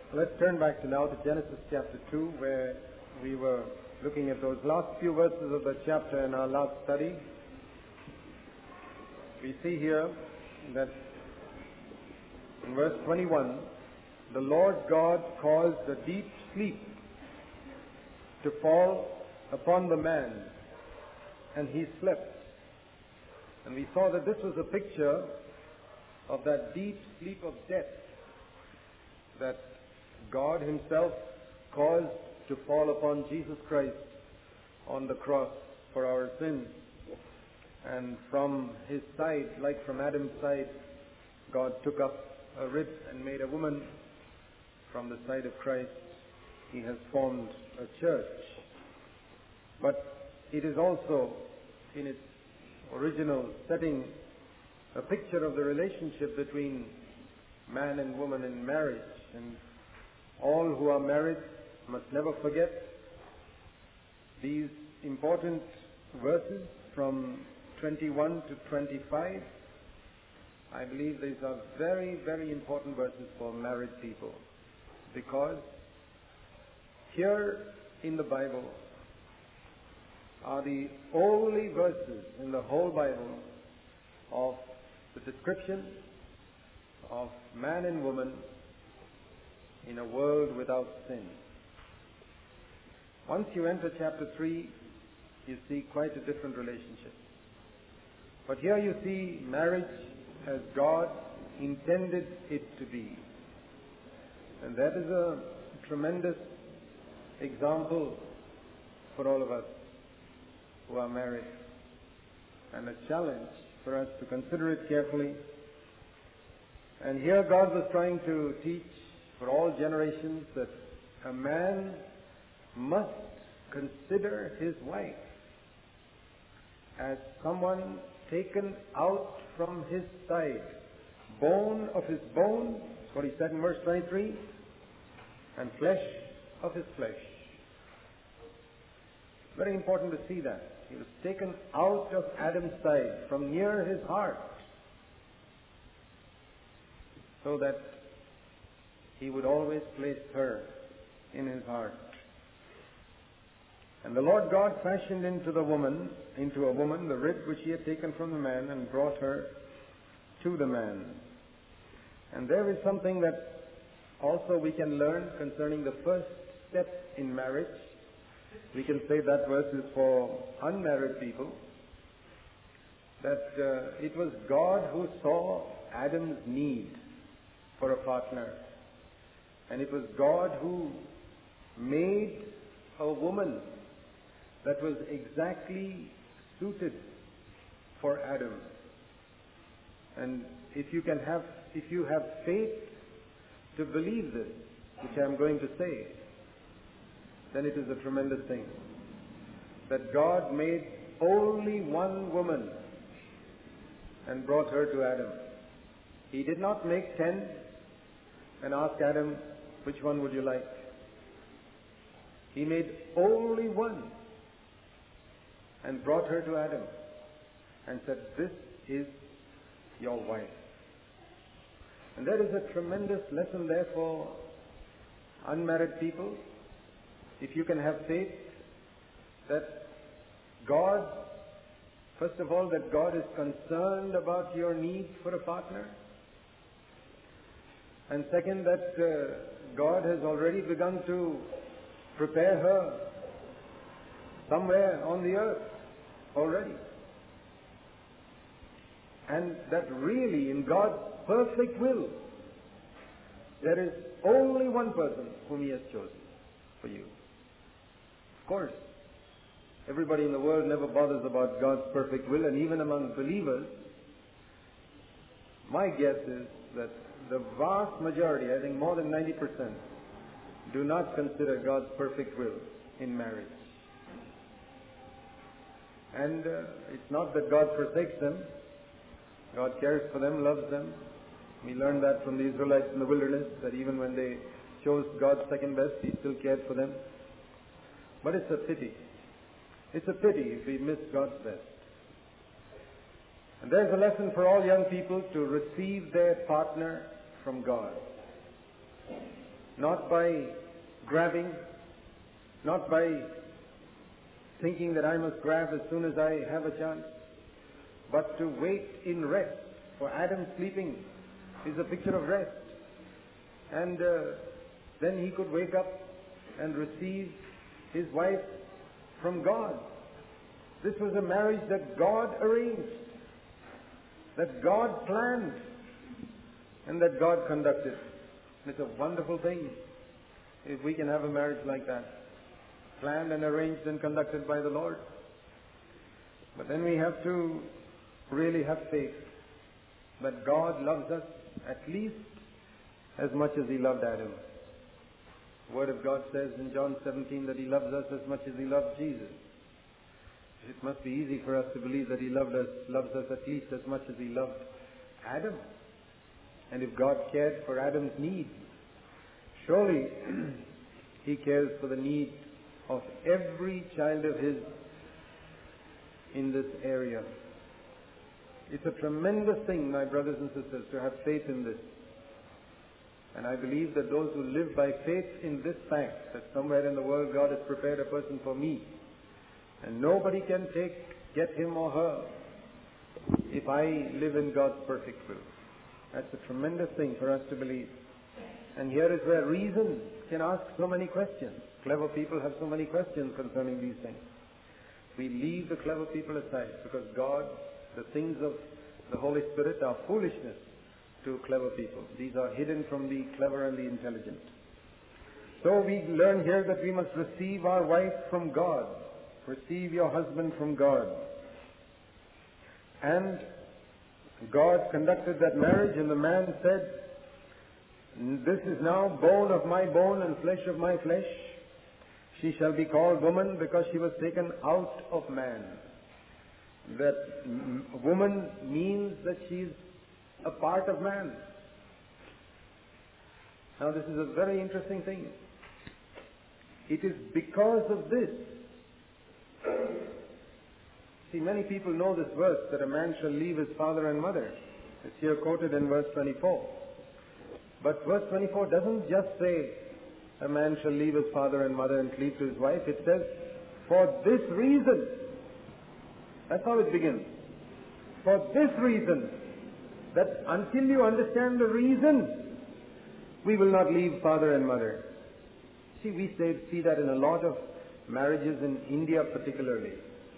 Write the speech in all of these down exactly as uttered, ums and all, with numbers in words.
Let's turn back to now to Genesis chapter two, where we were looking at those last few verses of the chapter in our last study. We see here that in verse twenty-one, the Lord God caused a deep sleep to fall upon the man, and he slept. And we saw that this was a picture of that deep sleep of death that God Himself caused to fall upon Jesus Christ on the cross for our sins. And from His side, like from Adam's side, God took up a rib and made a woman. From the side of Christ, He has formed a church. But it is also, in its original setting, a picture of the relationship between man and woman in marriage. And all who are married must never forget these important verses from twenty-one to twenty-five. I believe these are very, very important verses for married people, because here in the Bible are the only verses in the whole Bible of the description of man and woman in a world without sin. Once you enter chapter three, you see quite a different relationship. But here you see marriage as God intended it to be. And that is a tremendous example for all of us who are married, and a challenge for us to consider it carefully. And here God was trying to teach for all generations that a man must consider his wife as someone taken out from his side, bone of his bone, that's what he said in verse twenty-three, and flesh of his flesh. Very important to see that. He was taken out of Adam's side, from near his heart, so that he would always place her in his heart. And the Lord God fashioned into the woman, into a woman, the rib which He had taken from the man, and brought her to the man. And there is something that also we can learn concerning the first step in marriage. We can say that verse is for unmarried people, that uh, it was God who saw Adam's need for a partner. And it was God who made a woman that was exactly suited for Adam. And if you can have, if you have faith to believe this, which I am going to say, then it is a tremendous thing. That God made only one woman and brought her to Adam. He did not make ten and ask Adam, which one would you like? He made only one and brought her to Adam and said, this is your wife. And there is a tremendous lesson there for unmarried people. If you can have faith that God, first of all, that God is concerned about your need for a partner. And second, that uh, God has already begun to prepare her somewhere on the earth already. And that really, in God's perfect will, there is only one person whom He has chosen for you. Of course, everybody in the world never bothers about God's perfect will, and even among believers, my guess is that the vast majority, I think more than ninety percent, do not consider God's perfect will in marriage. And uh, it's not that God forsakes them. God cares for them, loves them. We learned that from the Israelites in the wilderness, that even when they chose God's second best, He still cared for them. But it's a pity. It's a pity if we miss God's best. And there's a lesson for all young people to receive their partner from God. not by grabbing, not by thinking that I must grab as soon as I have a chance, but to wait in rest. For Adam sleeping is a picture of rest. And uh, then he could wake up and receive his wife from God. This was a marriage that God arranged, that God planned, and that God conducted. It's a wonderful thing if we can have a marriage like that, planned and arranged and conducted by the Lord. But then we have to really have faith that God loves us at least as much as He loved Adam. The Word of God says in John seventeen that He loves us as much as He loved Jesus. It must be easy for us to believe that He loved us, loves us at least as much as He loved Adam. And if God cared for Adam's need, surely He cares for the need of every child of His in this area. It's a tremendous thing, my brothers and sisters, to have faith in this. And I believe that those who live by faith in this fact, that somewhere in the world God has prepared a person for me, and nobody can take, get him or her if I live in God's perfect will. That's a tremendous thing for us to believe. And here is where reason can ask so many questions. Clever people have so many questions concerning these things. We leave the clever people aside because God, the things of the Holy Spirit are foolishness to clever people. These are hidden from the clever and the intelligent. So we learn here that we must receive our wife from God. Receive your husband from God. And God conducted that marriage, and the man said, "This is now bone of my bone and flesh of my flesh. She shall be called woman because she was taken out of man." That woman means that she is a part of man. Now this is a very interesting thing. It is because of this. See, many people know this verse that a man shall leave his father and mother. It's here quoted in verse twenty-four. But verse twenty-four doesn't just say a man shall leave his father and mother and cleave to his wife. It says, for this reason. That's how it begins. For this reason. That until you understand the reason, we will not leave father and mother. See, we say, see that in a lot of marriages in India particularly.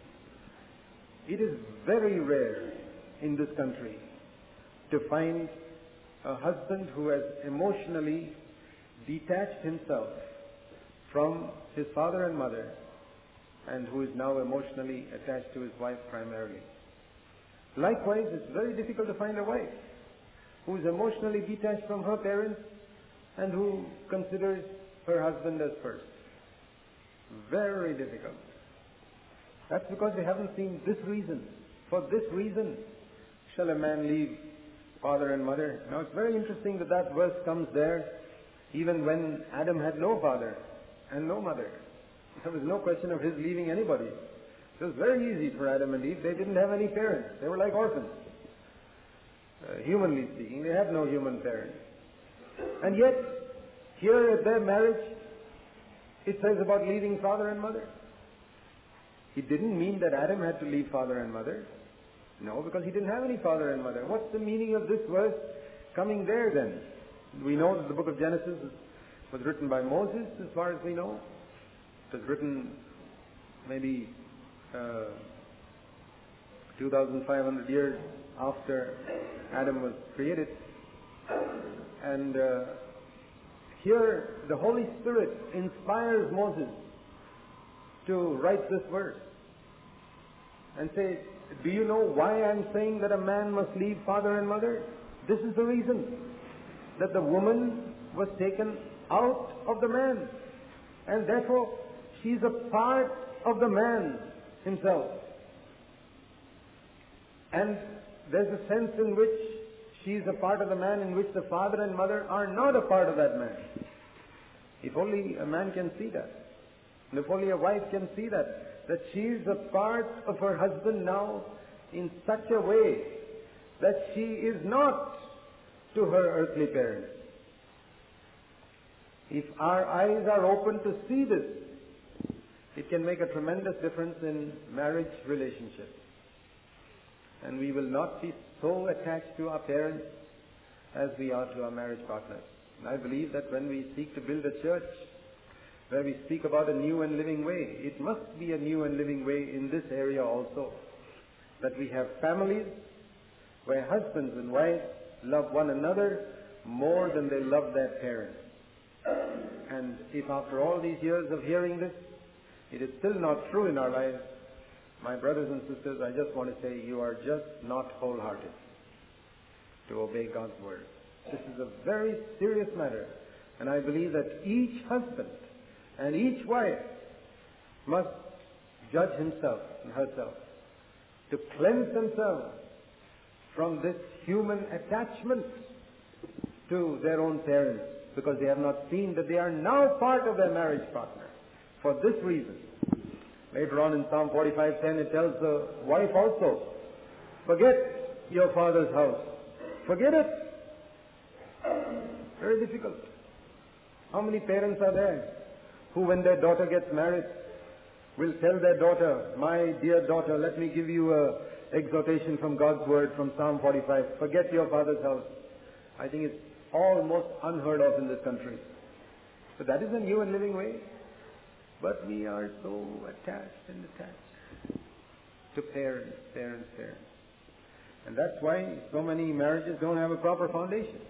It is very rare in this country to find a husband who has emotionally detached himself from his father and mother and who is now emotionally attached to his wife primarily. Likewise, it's very difficult to find a wife who is emotionally detached from her parents and who considers her husband as first. Very difficult. That's because they haven't seen this reason. For this reason shall a man leave father and mother. Now it's very interesting that that verse comes there even when Adam had no father and no mother. There was no question of his leaving anybody. It was very easy for Adam and Eve. They didn't have any parents. They were like orphans. Uh, humanly speaking, they had no human parents. And yet, here at their marriage, it says about leaving father and mother. It didn't mean that Adam had to leave father and mother. No, because he didn't have any father and mother. What's the meaning of this verse coming there then? We know that the book of Genesis was written by Moses, as far as we know. It was written maybe uh, two thousand five hundred years after Adam was created. And uh, here the Holy Spirit inspires Moses to write this verse and say, do you know why I'm saying that a man must leave father and mother? This is the reason, that the woman was taken out of the man, and therefore she's a part of the man himself. And there's a sense in which she's a part of the man in which the father and mother are not a part of that man. If only a man can see that. And if only a wife can see that, that she is a part of her husband now in such a way that she is not to her earthly parents. If our eyes are open to see this, it can make a tremendous difference in marriage relationships. And we will not be so attached to our parents as we are to our marriage partners. And I believe that when we seek to build a church where we speak about a new and living way, it must be a new and living way in this area also. That we have families where husbands and wives love one another more than they love their parents. And if after all these years of hearing this, it is still not true in our lives, my brothers and sisters, I just want to say you are just not wholehearted to obey God's word. This is a very serious matter. And I believe that each husband and each wife must judge himself and herself to cleanse themselves from this human attachment to their own parents, because they have not seen that they are now part of their marriage partner. For this reason, later on in Psalm forty-five ten, it tells the wife also, forget your father's house. Forget it. Very difficult. How many parents are there who, when their daughter gets married, will tell their daughter, my dear daughter, let me give you a exhortation from God's word from Psalm forty-five. Forget your father's house. I think it's almost unheard of in this country. But that is a new and living way. But we are so attached and attached to parents, parents, parents. And that's why so many marriages don't have a proper foundation.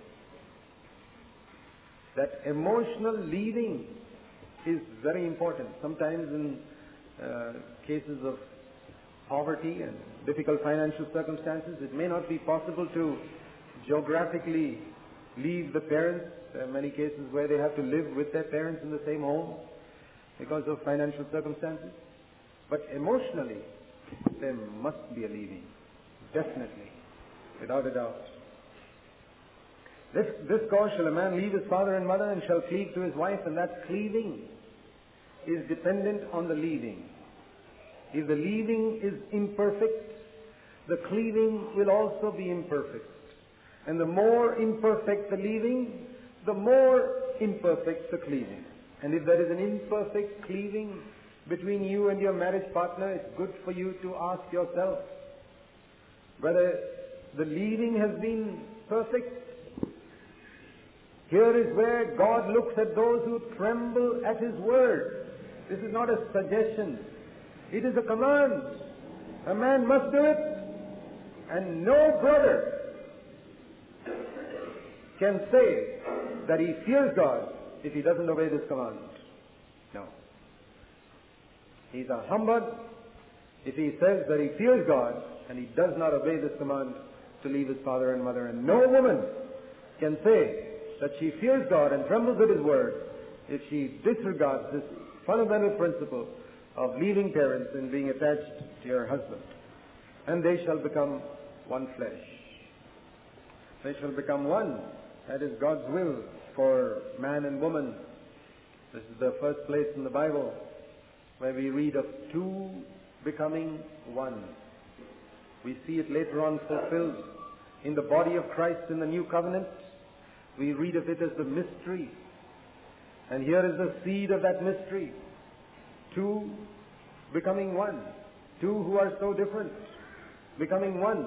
That emotional leading is very important. Sometimes in uh, cases of poverty and difficult financial circumstances, it may not be possible to geographically leave the parents. There are many cases where they have to live with their parents in the same home because of financial circumstances. But emotionally, there must be a leaving. Definitely. Without a doubt. This, this cause shall a man leave his father and mother and shall cleave to his wife, and that cleaving is dependent on the leaving. If the leaving is imperfect, the cleaving will also be imperfect. And the more imperfect the leaving, the more imperfect the cleaving. And if there is an imperfect cleaving between you and your marriage partner, it's good for you to ask yourself whether the leaving has been perfect. Here is where God looks at those who tremble at His word. This is not a suggestion. It is a command. A man must do it. And no brother can say that he fears God if he doesn't obey this command. No. He's a humbug if he says that he fears God and he does not obey this command to leave his father and mother. And no woman can say that she fears God and trembles at His word if she disregards this fundamental principle of leaving parents and being attached to your husband. And they shall become one flesh. They shall become one. That is God's will for man and woman. This is the first place in the Bible where we read of two becoming one. We see it later on fulfilled in the body of Christ in the new covenant. We read of it as the mystery. And here is the seed of that mystery. Two becoming one. Two who are so different becoming one.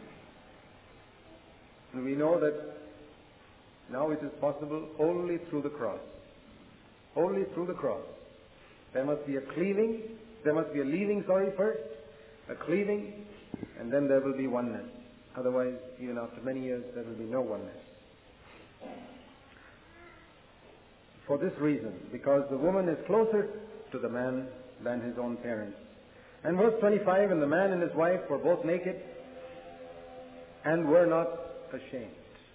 And we know that now it is possible only through the cross. Only through the cross. There must be a cleaving, there must be a leaving, sorry, first, a cleaving, and then there will be oneness. Otherwise, even after many years, there will be no oneness. For this reason, because the woman is closer to the man than his own parents. And verse twenty-five, and the man and his wife were both naked and were not ashamed.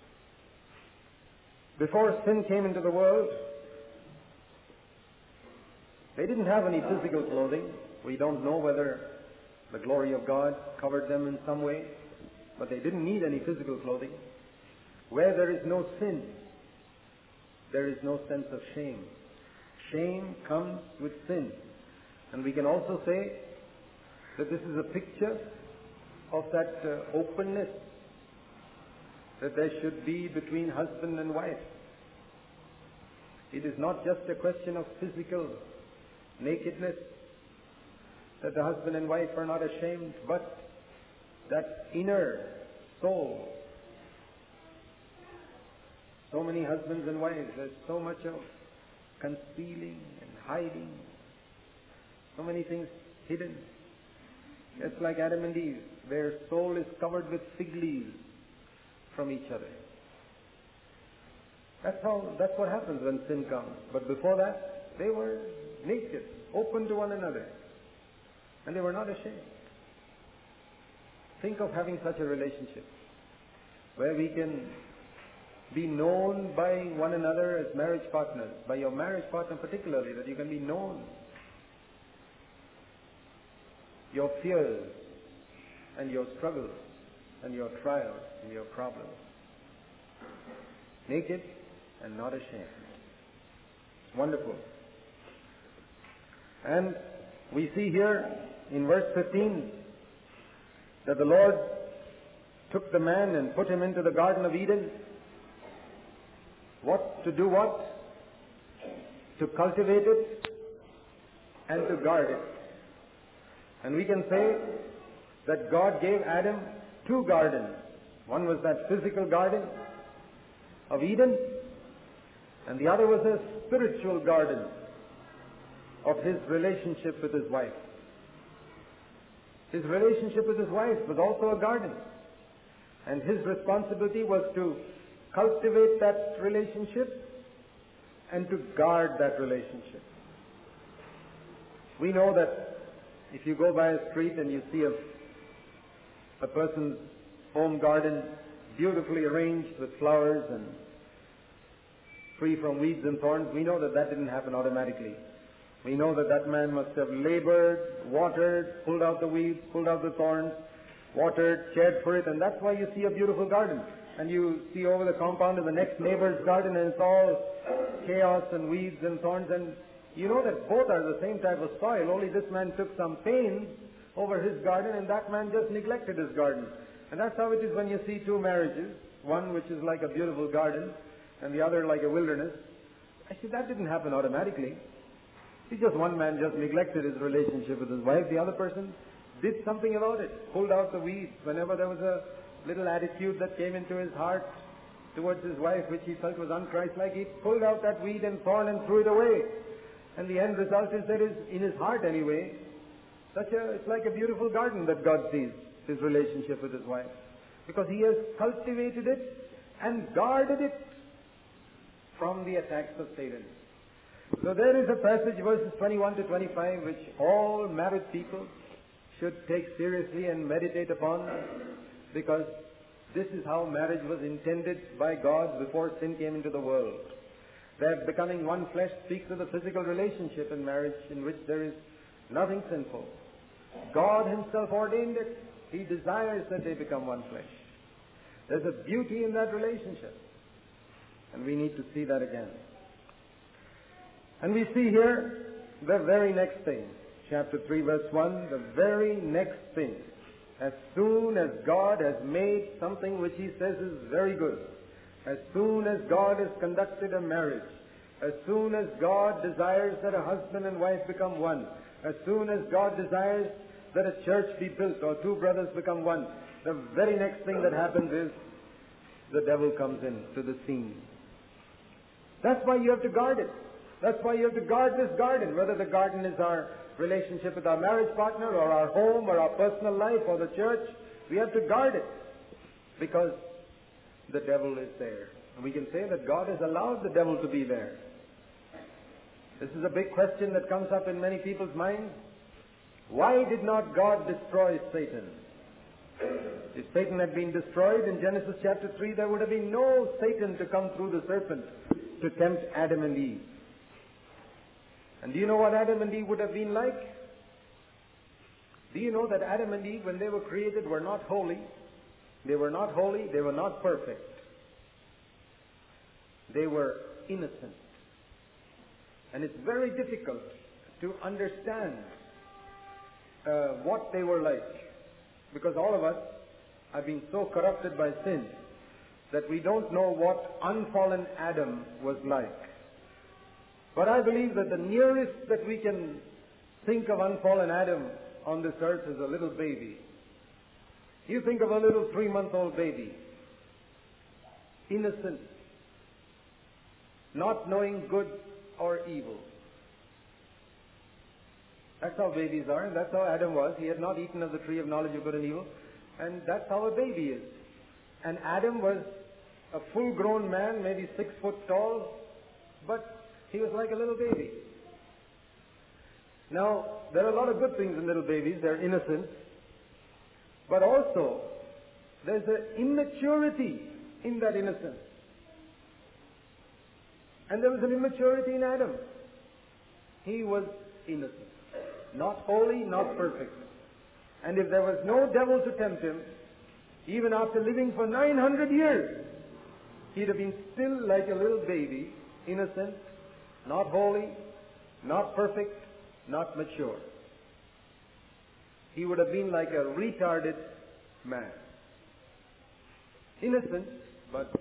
Before sin came into the world, they didn't have any physical clothing. We don't know whether the glory of God covered them in some way, but they didn't need any physical clothing. Where there is no sin, there is no sense of shame. Shame comes with sin. And we can also say that this is a picture of that uh, openness that there should be between husband and wife. It is not just a question of physical nakedness, that the husband and wife are not ashamed, but that inner soul. So many husbands and wives, there's so much of concealing and hiding, so many things hidden. Just like Adam and Eve, their soul is covered with fig leaves from each other. That's how, that's what happens when sin comes. But before that, they were naked, open to one another, and they were not ashamed. Think of having such a relationship where we can be known by one another as marriage partners, by your marriage partner particularly, that you can be known. Your fears and your struggles and your trials and your problems. Naked and not ashamed. It's wonderful. And we see here in verse fifteen that the Lord took the man and put him into the Garden of Eden. What to do what? To cultivate it and to guard it. And we can say that God gave Adam two gardens. One was that physical garden of Eden, and the other was a spiritual garden of his relationship with his wife. His relationship with his wife was also a garden, and his responsibility was to cultivate that relationship and to guard that relationship. We know that if you go by a street and you see a, a person's home garden beautifully arranged with flowers and free from weeds and thorns, we know that that didn't happen automatically. We know that that man must have labored, watered, pulled out the weeds, pulled out the thorns, watered, cared for it, and that's why you see a beautiful garden. And you see over the compound of the next neighbor's garden and it's all chaos and weeds and thorns, and you know that both are the same type of soil, only this man took some pains over his garden and that man just neglected his garden. And that's how it is when you see two marriages, one which is like a beautiful garden and the other like a wilderness. I see that didn't happen automatically. See, just one man just neglected his relationship with his wife, the other person did something about it, pulled out the weeds whenever there was a little attitude that came into his heart towards his wife which he felt was un-Christ-like. He pulled out that weed and thorn and threw it away. And the end result is there is, in his heart anyway, such a, it's like a beautiful garden that God sees, his relationship with his wife. Because he has cultivated it and guarded it from the attacks of Satan. So there is a passage, verses twenty-one to twenty-five, which all married people should take seriously and meditate upon, because this is how marriage was intended by God before sin came into the world. That becoming one flesh speaks of the physical relationship in marriage in which there is nothing sinful. God himself ordained it. He desires that they become one flesh. There's a beauty in that relationship. And we need to see that again. And we see here the very next thing. Chapter three, verse one, the very next thing. As soon as God has made something which he says is very good, as soon as God has conducted a marriage, as soon as God desires that a husband and wife become one, as soon as God desires that a church be built or two brothers become one, the very next thing that happens is the devil comes in to the scene. That's why you have to guard it. That's why you have to guard this garden, whether the garden is our relationship with our marriage partner or our home or our personal life or the church. We have to guard it because the devil is there. And we can say that God has allowed the devil to be there. This is a big question that comes up in many people's minds. Why did not God destroy Satan? If Satan had been destroyed in Genesis chapter three, there would have been no Satan to come through the serpent to tempt Adam and Eve. And do you know what Adam and Eve would have been like? Do you know that Adam and Eve, when they were created, were not holy? They were not holy, they were not perfect. They were innocent. And it's very difficult to understand uh, what they were like. Because all of us have been so corrupted by sin that we don't know what unfallen Adam was like. But I believe that the nearest that we can think of unfallen Adam on this earth is a little baby. You think of a little three-month-old baby, innocent, not knowing good or evil. That's how babies are, and that's how Adam was. He had not eaten of the tree of knowledge of good and evil, and that's how a baby is. And Adam was a full-grown man, maybe six foot tall, but he was like a little baby. Now, there are a lot of good things in little babies. They're innocent. But also, there's an immaturity in that innocence. And there was an immaturity in Adam. He was innocent. Not holy, not perfect. And if there was no devil to tempt him, even after living for nine hundred years, he'd have been still like a little baby, innocent, not holy, not perfect, not mature. He would have been like a retarded man. Innocent, but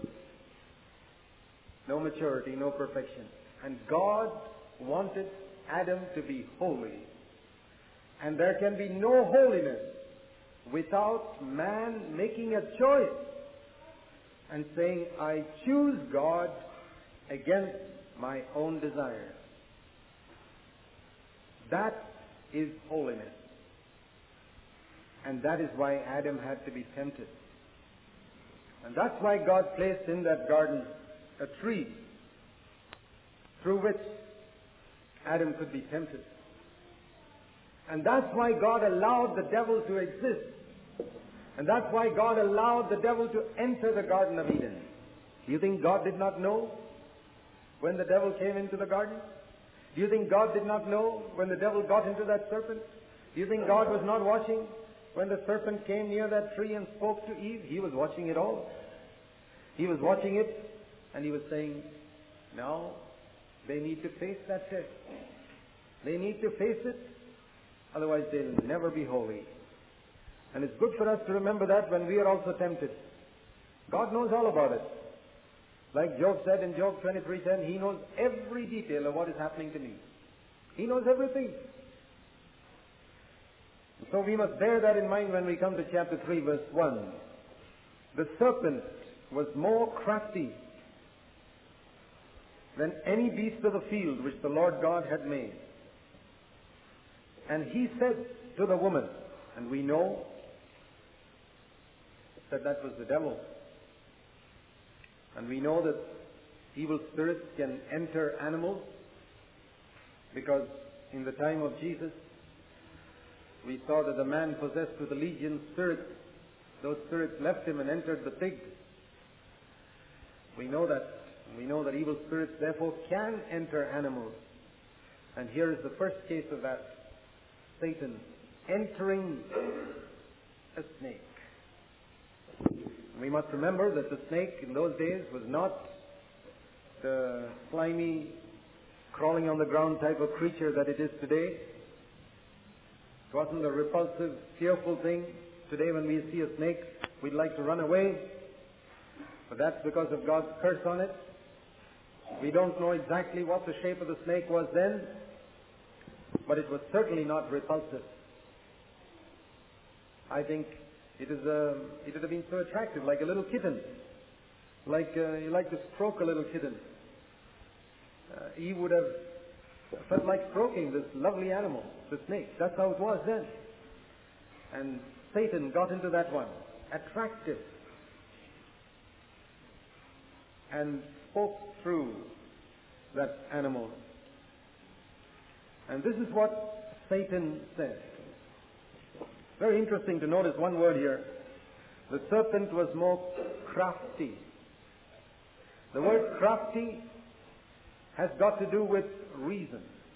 no maturity, no perfection. And God wanted Adam to be holy. And there can be no holiness without man making a choice and saying, I choose God against my own desires. That is holiness. And that is why Adam had to be tempted. And that's why God placed in that garden a tree through which Adam could be tempted. And that's why God allowed the devil to exist. And that's why God allowed the devil to enter the Garden of Eden. Do you think God did not know when the devil came into the garden? Do you think God did not know when the devil got into that serpent? Do you think God was not watching when the serpent came near that tree and spoke to Eve? He was watching it all. He was watching it, and he was saying, now they need to face that test. They need to face it, otherwise they'll never be holy. And it's good for us to remember that when we are also tempted. God knows all about it. Like Job said in Job twenty-three ten, He knows every detail of what is happening to me. He knows everything. So we must bear that in mind when we come to chapter three, verse one. The serpent was more crafty than any beast of the field which the Lord God had made. And he said to the woman, and we know that that was the devil. And we know that evil spirits can enter animals, because in the time of Jesus, we saw that the man possessed with a legion spirits, those spirits left him and entered the pig. We know that. We know that evil spirits therefore can enter animals. And here is the first case of that. Satan entering a snake. We must remember that the snake in those days was not the slimy, crawling on the ground type of creature that it is today. It wasn't a repulsive, fearful thing. Today when we see a snake, we'd like to run away. But that's because of God's curse on it. We don't know exactly what the shape of the snake was then, but it was certainly not repulsive. I think it is a, it would have been so attractive, like a little kitten. Like uh, you like to stroke a little kitten. Uh, Eve would have felt like stroking this lovely animal, the snake. That's how it was then. And Satan got into that one, attractive, and spoke through that animal. And this is what Satan said. Very interesting to notice one word here. The serpent was more crafty. The word crafty has got to do with reason.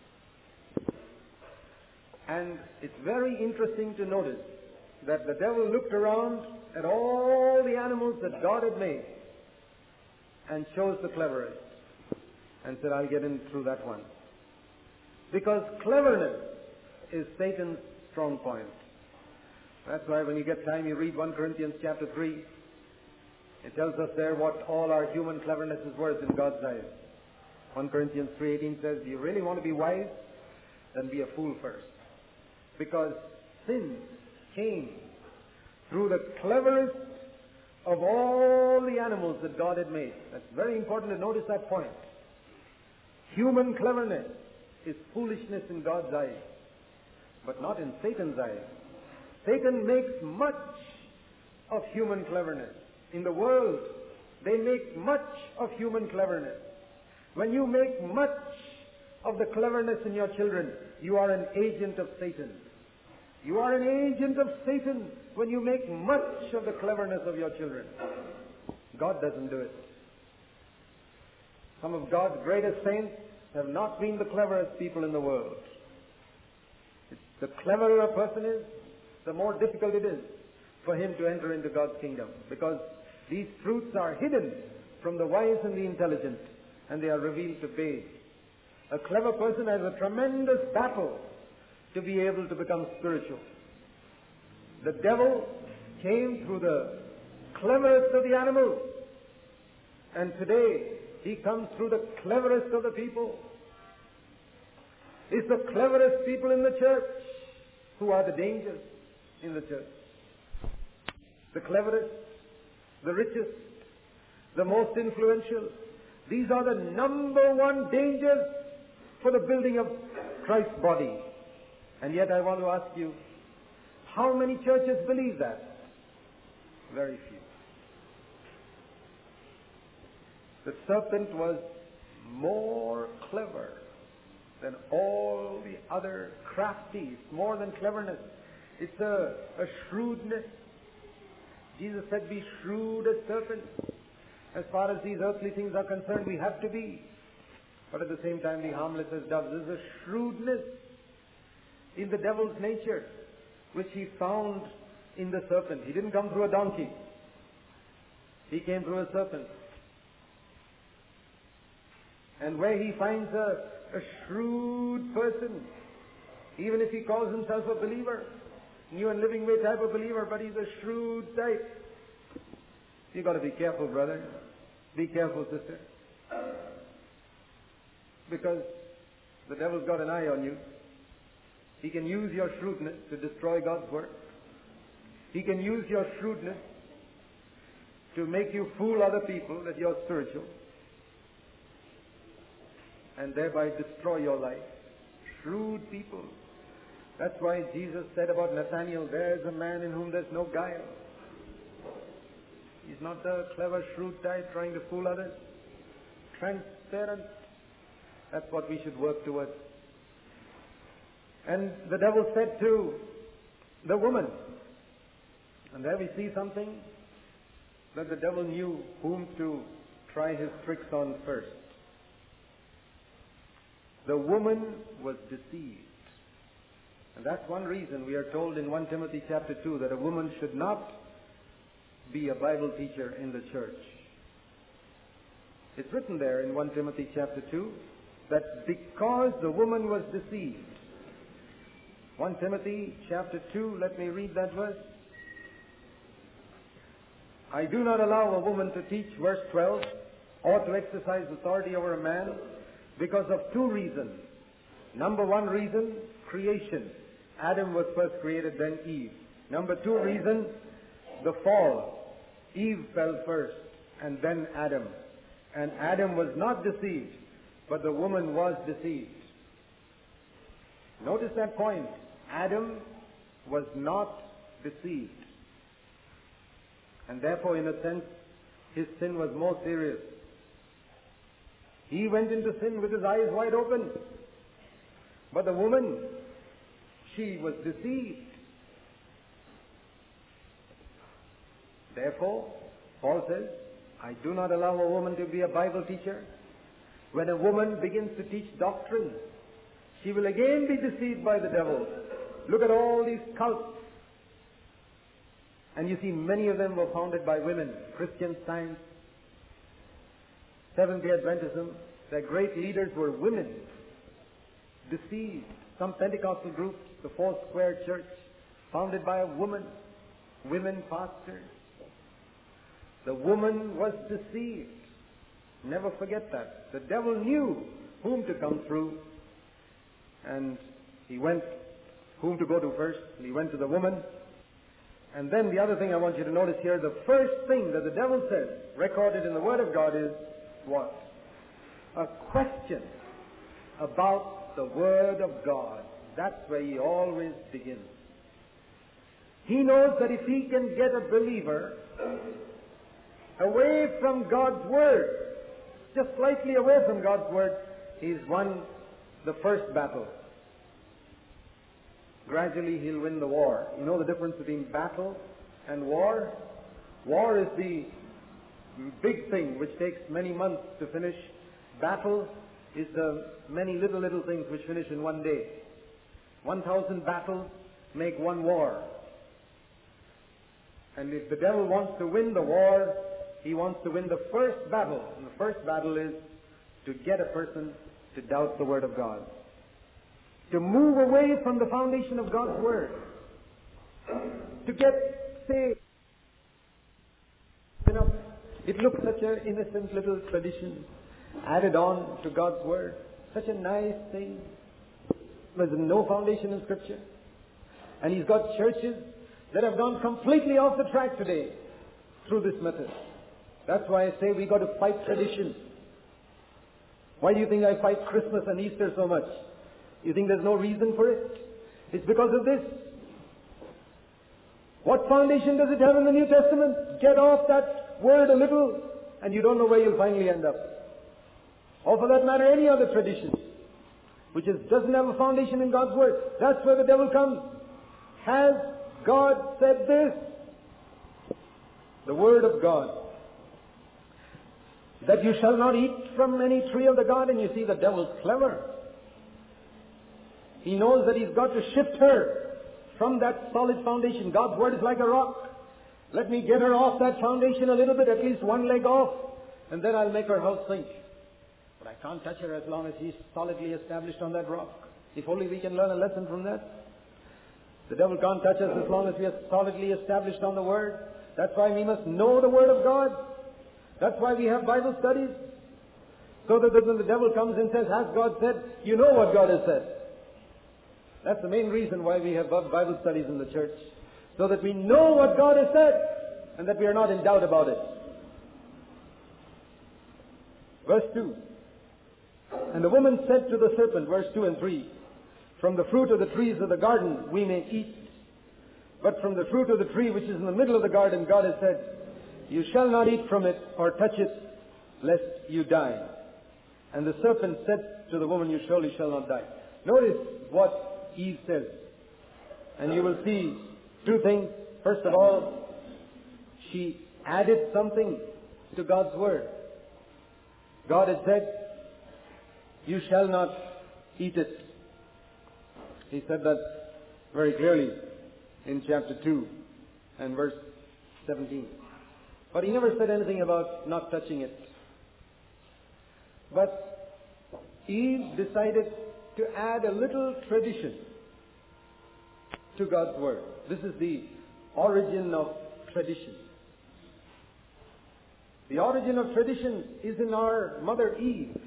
And it's very interesting to notice that the devil looked around at all the animals that God had made and chose the cleverest and said, I'll get in through that one. Because cleverness is Satan's strong point. That's why when you get time, you read First Corinthians chapter three. It tells us there what all our human cleverness is worth in God's eyes. First Corinthians three eighteen says, "Do you really want to be wise? Then be a fool first." Because sin came through the cleverest of all the animals that God had made. That's very important to notice that point. Human cleverness is foolishness in God's eyes, but not in Satan's eyes. Satan makes much of human cleverness. In the world, they make much of human cleverness. When you make much of the cleverness in your children, you are an agent of Satan. You are an agent of Satan when you make much of the cleverness of your children. God doesn't do it. Some of God's greatest saints have not been the cleverest people in the world. It's the cleverer a person is, the more difficult it is for him to enter into God's kingdom, because these truths are hidden from the wise and the intelligent, and they are revealed to babes. A clever person has a tremendous battle to be able to become spiritual. The devil came through the cleverest of the animals, and today he comes through the cleverest of the people. It's the cleverest people in the church who are the dangers in the church. The cleverest, the richest, the most influential. These are the number one dangers for the building of Christ's body. And yet I want to ask you, how many churches believe that? Very few. The serpent was more clever than all the other crafties, more than cleverness. It's a, a shrewdness. Jesus said, "Be shrewd as serpents." As far as these earthly things are concerned, we have to be. But at the same time, be harmless as doves. There's a shrewdness in the devil's nature, which he found in the serpent. He didn't come through a donkey. He came through a serpent. And where he finds a, a shrewd person, even if he calls himself a believer, New and Living Way type of believer, but he's a shrewd type. You've got to be careful, brother. Be careful, sister. Because the devil's got an eye on you. He can use your shrewdness to destroy God's work. He can use your shrewdness to make you fool other people that you're spiritual, and thereby destroy your life. Shrewd people. That's why Jesus said about Nathanael, "There's a man in whom there's no guile." He's not the clever, shrewd type trying to fool others. Transparent. That's what we should work towards. And the devil said to the woman, and there we see something, that the devil knew whom to try his tricks on first. The woman was deceived. And that's one reason we are told in First Timothy chapter two that a woman should not be a Bible teacher in the church. It's written there in First Timothy chapter two that because the woman was deceived. First Timothy chapter two, let me read that verse. "I do not allow a woman to teach," verse twelve, "or to exercise authority over a man because of two reasons. Number one reason, creation. Adam was first created, then Eve. Number two reason, the fall. Eve fell first, and then Adam. And Adam was not deceived, but the woman was deceived." Notice that point. Adam was not deceived. And therefore, in a sense, his sin was more serious. He went into sin with his eyes wide open. But the woman, she was deceived. Therefore, Paul says, "I do not allow a woman to be a Bible teacher." When a woman begins to teach doctrine, she will again be deceived by the devil. Look at all these cults. And you see many of them were founded by women. Christian Science, Seventh-day Adventism, their great leaders were women. Deceived. Some Pentecostal groups, the Four Square Church, founded by a woman. Women pastors. The woman was deceived. Never forget that. The devil knew whom to come through, and he went whom to go to first. He went to the woman. And then the other thing I want you to notice here, the first thing that the devil says, recorded in the Word of God, is what? A question about the Word of God. That's where he always begins. He knows that if he can get a believer away from God's Word, just slightly away from God's Word, he's won the first battle. Gradually he'll win the war. You know the difference between battle and war? War is the big thing which takes many months to finish. Battle is the many little, little things which finish in one day. One thousand battles make one war. And if the devil wants to win the war, he wants to win the first battle. And the first battle is to get a person to doubt the Word of God. To move away from the foundation of God's Word. To get saved. You know, it looks such an innocent little tradition added on to God's Word. Such a nice thing. There's no foundation in Scripture. And he's got churches that have gone completely off the track today through this method. That's why I say we got to fight tradition. Why do you think I fight Christmas and Easter so much? You think there's no reason for it? It's because of this. What foundation does it have in the New Testament? Get off that word a little and you don't know where you'll finally end up. Or for that matter, any other tradition which is, doesn't have a foundation in God's Word. That's where the devil comes. Has God said this? The Word of God. That you shall not eat from any tree of the garden. You see, the devil's clever. He knows that he's got to shift her from that solid foundation. God's Word is like a rock. Let me get her off that foundation a little bit, at least one leg off, and then I'll make her house sink. But I can't touch her as long as she's solidly established on that rock. If only we can learn a lesson from that. The devil can't touch us as long as we are solidly established on the Word. That's why we must know the Word of God. That's why we have Bible studies. So that when the devil comes and says, has God said? You know what God has said. That's the main reason why we have Bible studies in the church. So that we know what God has said and that we are not in doubt about it. Verse two. And the woman said to the serpent, verse two and three, from the fruit of the trees of the garden we may eat. But from the fruit of the tree which is in the middle of the garden, God has said, you shall not eat from it or touch it, lest you die. And the serpent said to the woman, you surely shall not die. Notice what Eve says. And you will see two things. First of all, she added something to God's Word. God had said, you shall not eat it. He said that very clearly in chapter two and verse seventeen. But he never said anything about not touching it. But Eve decided to add a little tradition to God's Word. This is the origin of tradition. The origin of tradition is in our mother Eve.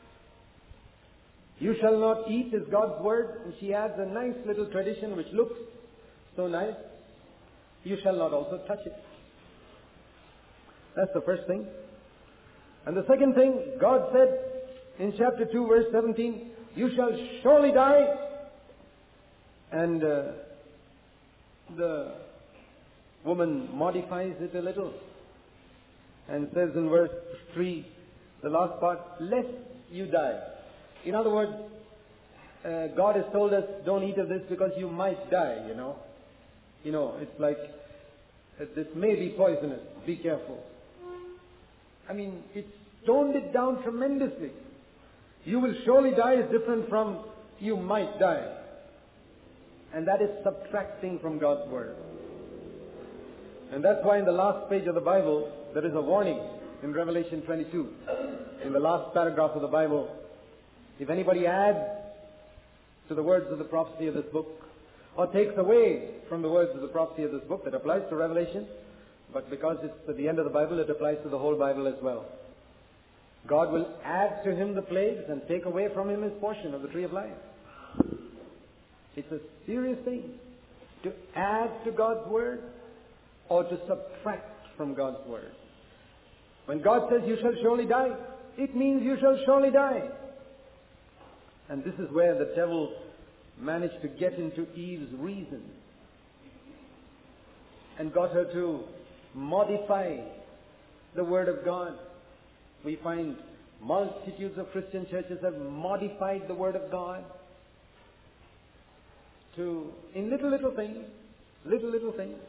You shall not eat is God's Word, and she adds a nice little tradition which looks so nice. You shall not also touch it. That's the first thing. And the second thing, God said in chapter two, verse seventeen, you shall surely die. And uh, the woman modifies it a little and says in verse three, the last part, lest you die. In other words, uh, God has told us, don't eat of this because you might die, you know. You know, it's like, uh, this may be poisonous, be careful. I mean, it's toned it down tremendously. You will surely die is different from you might die. And that is subtracting from God's Word. And that's why in the last page of the Bible, there is a warning in Revelation twenty-two. In the last paragraph of the Bible, if anybody adds to the words of the prophecy of this book, or takes away from the words of the prophecy of this book, that applies to Revelation, but because it's at the end of the Bible, it applies to the whole Bible as well. God will add to him the plagues and take away from him his portion of the tree of life. It's a serious thing to add to God's word or to subtract from God's word. When God says you shall surely die, it means you shall surely die. And this is where the devil managed to get into Eve's reason and got her to modify the Word of God. We find multitudes of Christian churches have modified the Word of God to, in little, little things, little, little things,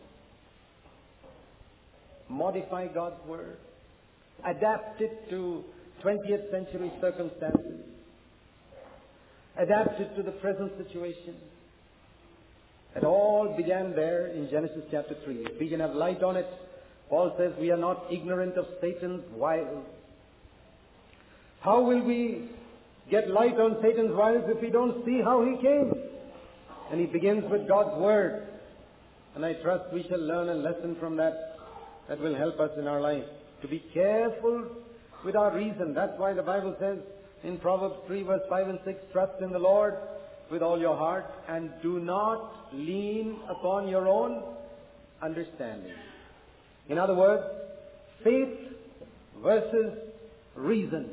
modify God's Word, adapt it to twentieth century circumstances, adapt it to the present situation. It all began there in Genesis chapter three. If we can have light on it, Paul says we are not ignorant of Satan's wiles. How will we get light on Satan's wiles if we don't see how he came? And he begins with God's Word. And I trust we shall learn a lesson from that that will help us in our life. To be careful with our reason. That's why the Bible says in Proverbs three verse five and six, trust in the Lord with all your heart and do not lean upon your own understanding. In other words, faith versus reason.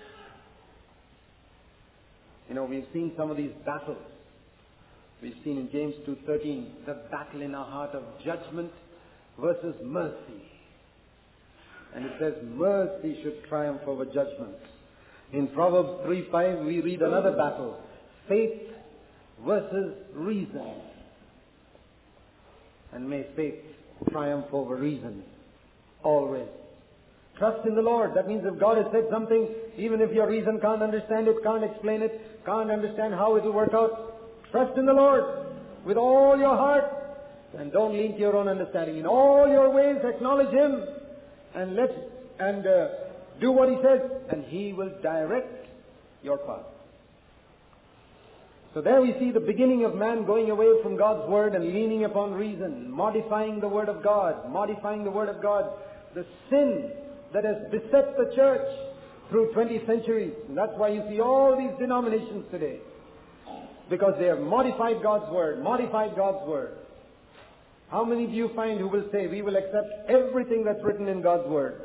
You know, we've seen some of these battles. We've seen in James two thirteen the battle in our heart of judgment versus mercy. And it says mercy should triumph over judgment. In Proverbs three five we read another battle. Faith versus reason. And may faith triumph over reason. Always. Trust in the Lord. That means if God has said something, even if your reason can't understand it, can't explain it, can't understand how it will work out, trust in the Lord with all your heart and don't lean to your own understanding. In all your ways acknowledge Him and let and uh, do what He says, and He will direct your path. So there we see the beginning of man going away from God's Word and leaning upon reason, modifying the Word of God, modifying the Word of God. The sin that has beset the church through twenty centuries. And that's why you see all these denominations today. Because they have modified God's Word, modified God's Word. How many do you find who will say, we will accept everything that's written in God's Word?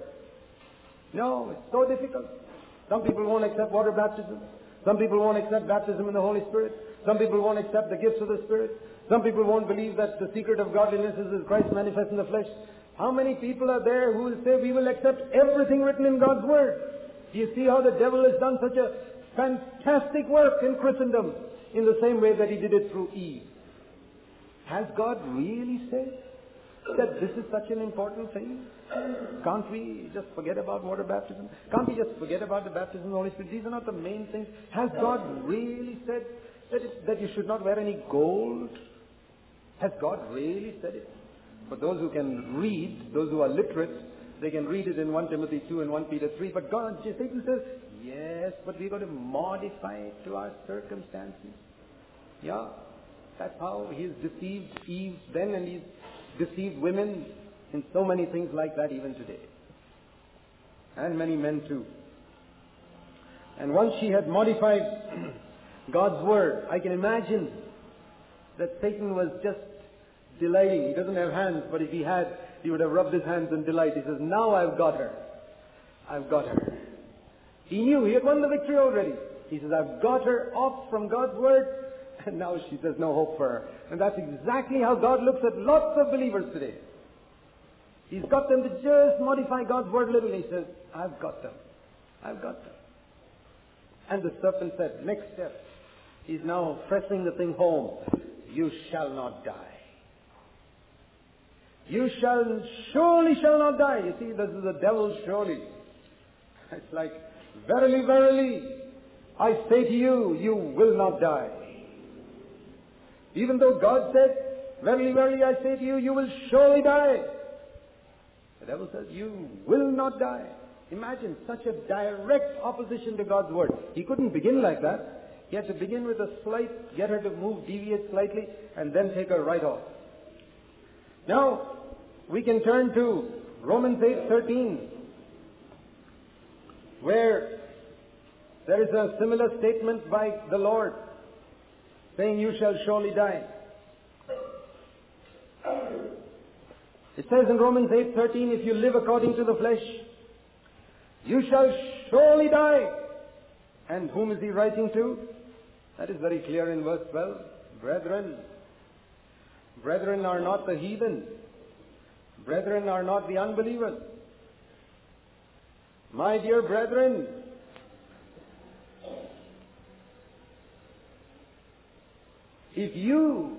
No, it's so difficult. Some people won't accept water baptism. Some people won't accept baptism in the Holy Spirit. Some people won't accept the gifts of the Spirit. Some people won't believe that the secret of godliness is Christ manifest in the flesh. How many people are there who will say, we will accept everything written in God's Word? Do you see how the devil has done such a fantastic work in Christendom in the same way that he did it through Eve? Has God really said that this is such an important thing? Can't we just forget about water baptism? Can't we just forget about the baptism of the Holy Spirit? These are not the main things. Has God really said that, it, that you should not wear any gold? Has God really said it? For those who can read, those who are literate, they can read it in First Timothy two and First Peter three. But God, Satan says, yes, but we've got to modify it to our circumstances. Yeah, that's how he's deceived Eve then, and he's deceived women in so many things like that even today. And many men too. And once she had modified God's Word, I can imagine that Satan was just delighting. He doesn't have hands, but if he had, he would have rubbed his hands in delight. He says, now I've got her. I've got her. He knew he had won the victory already. He says, I've got her off from God's Word, and now she says no hope for her. And that's exactly how God looks at lots of believers today. He's got them to just modify God's Word a little. He says, I've got them. I've got them. And the serpent said, next step, he's now pressing the thing home. You shall not die. You shall, surely shall not die. You see, this is the devil surely. It's like, verily, verily, I say to you, you will not die. Even though God said, verily, verily, I say to you, you will surely die. The devil says, you will not die. Imagine such a direct opposition to God's Word. He couldn't begin like that. He had to begin with a slight, get her to move, deviate slightly, and then take her right off. Now, we can turn to Romans eight thirteen. where there is a similar statement by the Lord, saying, you shall surely die. It says in Romans eight thirteen, if you live according to the flesh, you shall surely die. And whom is he writing to? That is very clear in verse twelve. Brethren. Brethren are not the heathen. Brethren are not the unbelievers. My dear brethren, if you,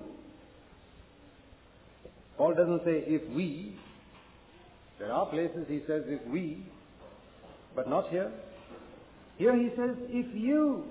Paul doesn't say if we, there are places he says if we, but not here. Here he says if you.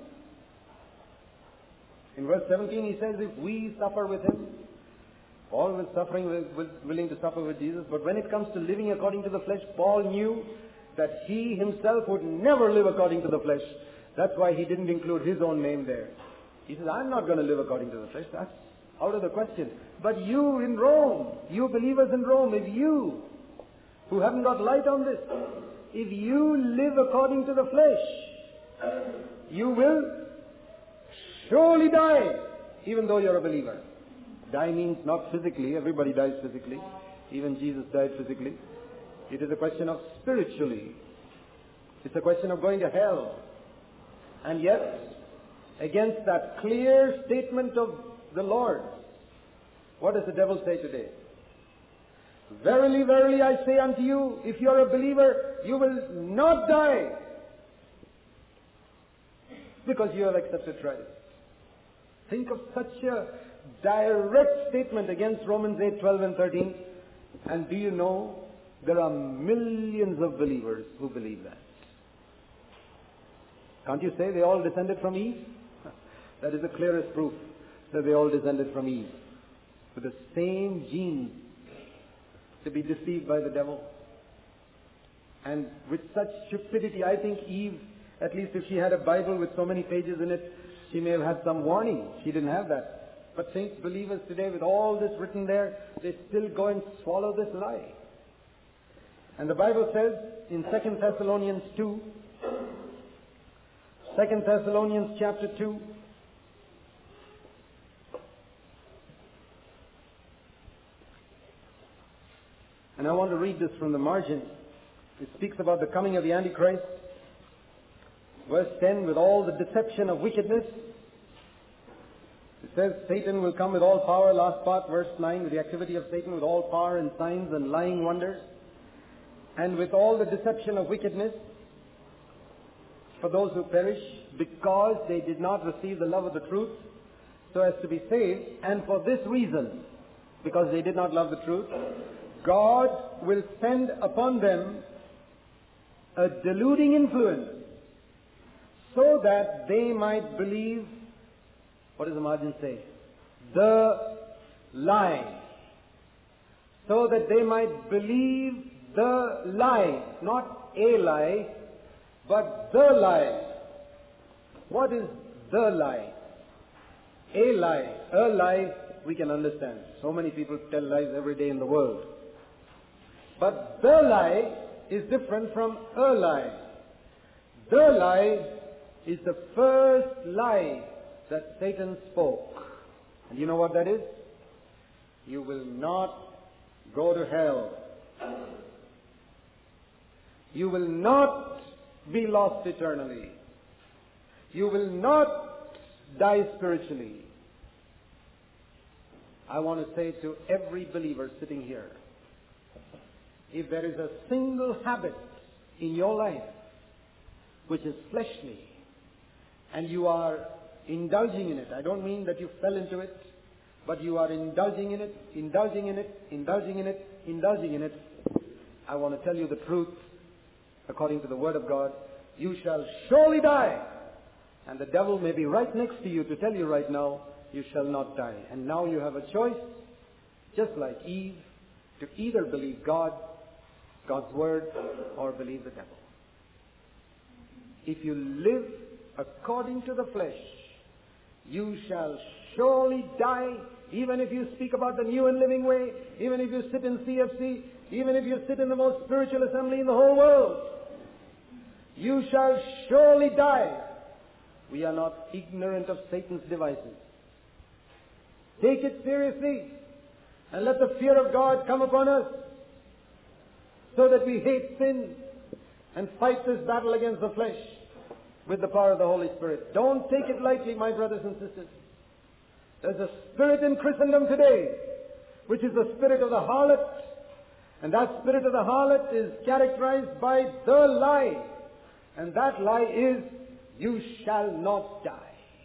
In verse seventeen he says if we suffer with him. Paul was suffering, was willing to suffer with Jesus, but when it comes to living according to the flesh, Paul knew that he himself would never live according to the flesh. That's why he didn't include his own name there. He says, I'm not going to live according to the flesh. That's out of the question. But you in Rome, you believers in Rome, if you, who haven't got light on this, if you live according to the flesh, you will surely die, even though you're a believer. Die means not physically. Everybody dies physically. Even Jesus died physically. It is a question of spiritually. It's a question of going to hell. And yet, against that clear statement of the Lord, what does the devil say today? Verily, verily, I say unto you, if you are a believer, you will not die, because you have accepted Christ. Think of such a direct statement against Romans eight, twelve and thirteen. And do you know, there are millions of believers who believe that. Can't you say they all descended from Eve? That is the clearest proof that they all descended from Eve. With the same genes to be deceived by the devil. And with such stupidity, I think Eve, at least if she had a Bible with so many pages in it, she may have had some warning. She didn't have that. But saints, believers today, with all this written there, they still go and swallow this lie. And the Bible says in Second Thessalonians two, Second Thessalonians chapter two, and I want to read this from the margin. It speaks about the coming of the Antichrist. Verse ten, with all the deception of wickedness. It says, Satan will come with all power, last part, verse nine, with the activity of Satan with all power and signs and lying wonders. And with all the deception of wickedness for those who perish, because they did not receive the love of the truth, so as to be saved. And for this reason, because they did not love the truth, God will send upon them a deluding influence, so that they might believe, what does the margin say? The lie. So that they might believe the lie. Not a lie, but the lie. What is the lie? A lie. A lie, we can understand. So many people tell lies every day in the world. But the lie is different from a lie. The lie is the first lie that Satan spoke. And you know what that is? You will not go to hell. You will not be lost eternally. You will not die spiritually. I want to say to every believer sitting here, if there is a single habit in your life which is fleshly, and you are indulging in it, I don't mean that you fell into it, but you are indulging in it, indulging in it, indulging in it, indulging in it, I want to tell you the truth, according to the Word of God, you shall surely die. And the devil may be right next to you to tell you right now, you shall not die. And now you have a choice, just like Eve, to either believe God, God's Word, or believe the devil. If you live according to the flesh, you shall surely die, even if you speak about the new and living way, even if you sit in C F C, even if you sit in the most spiritual assembly in the whole world. You shall surely die. We are not ignorant of Satan's devices. Take it seriously and let the fear of God come upon us so that we hate sin and fight this battle against the flesh with the power of the Holy Spirit. Don't take it lightly, my brothers and sisters. There's a spirit in Christendom today which is the spirit of the harlot, and that spirit of the harlot is characterized by the lie, and that lie is, you shall not die.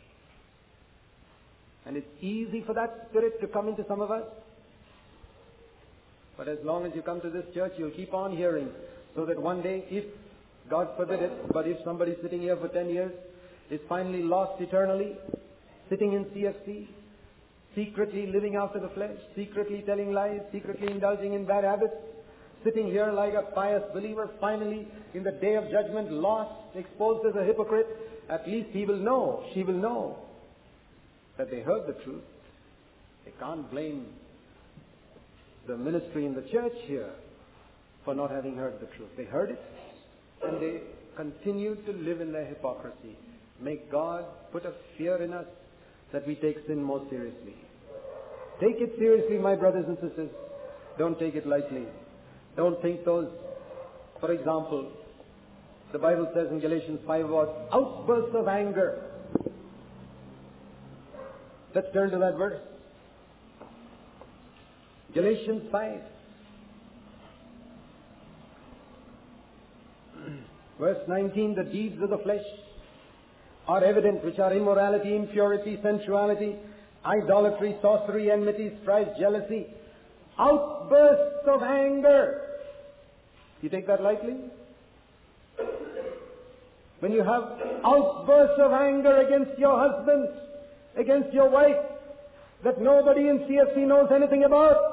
And it's easy for that spirit to come into some of us. But as long as you come to this church, you'll keep on hearing, so that one day, if, God forbid it, but if somebody sitting here for ten years is finally lost eternally, sitting in C F C, secretly living after the flesh, secretly telling lies, secretly indulging in bad habits, sitting here like a pious believer, finally in the day of judgment, lost, exposed as a hypocrite, at least he will know, she will know that they heard the truth. They can't blame the ministry in the church here for not having heard the truth. They heard it and they continued to live in their hypocrisy. May God put a fear in us that we take sin more seriously. Take it seriously, my brothers and sisters. Don't take it lightly. Don't think those, for example, the Bible says in Galatians five about outbursts of anger. Let's turn to that verse. Galatians five. Verse nineteen, the deeds of the flesh are evident, which are immorality, impurity, sensuality, idolatry, sorcery, enmity, strife, jealousy, outbursts of anger. You take that lightly? When you have outbursts of anger against your husband, against your wife, that nobody in C F C knows anything about,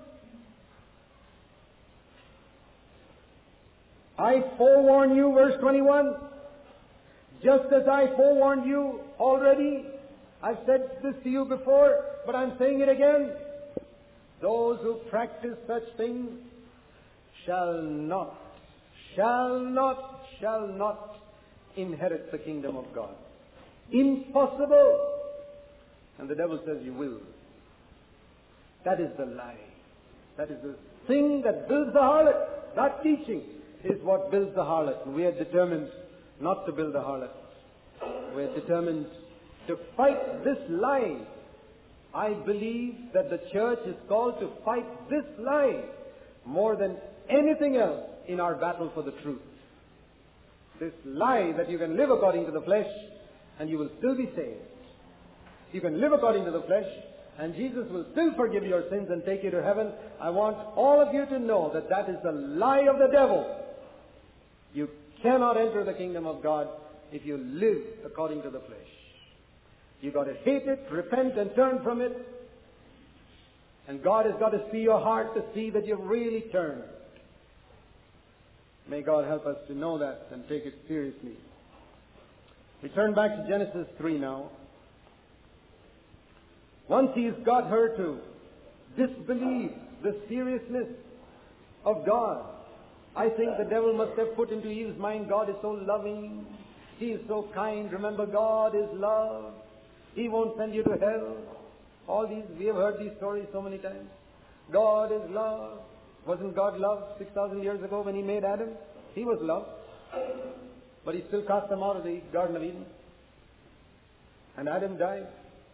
I forewarn you, verse twenty-one, just as I forewarned you already. I've said this to you before, but I'm saying it again. Those who practice such things shall not, shall not, shall not inherit the kingdom of God. Impossible. And the devil says you will. That is the lie. That is the thing that builds the harlot. That teaching is what builds the harlot. And we are determined not to build the harlot. We are determined to fight this lie. I believe that the church is called to fight this lie more than anything else in our battle for the truth. This lie that you can live according to the flesh and you will still be saved. You can live according to the flesh and Jesus will still forgive your sins and take you to heaven. I want all of you to know that that is the lie of the devil. You cannot enter the kingdom of God if you live according to the flesh. You've got to hate it, repent and turn from it. And God has got to see your heart to see that you've really turned. May God help us to know that and take it seriously. We turn back to Genesis three now. Once he's got her to disbelieve the seriousness of God, I think the devil must have put into Eve's mind, God is so loving, He is so kind. Remember, God is love. He won't send you to hell. All these, we have heard these stories so many times. God is love. Wasn't God love six thousand years ago when He made Adam? He was love. But He still cast them out of the Garden of Eden. And Adam died.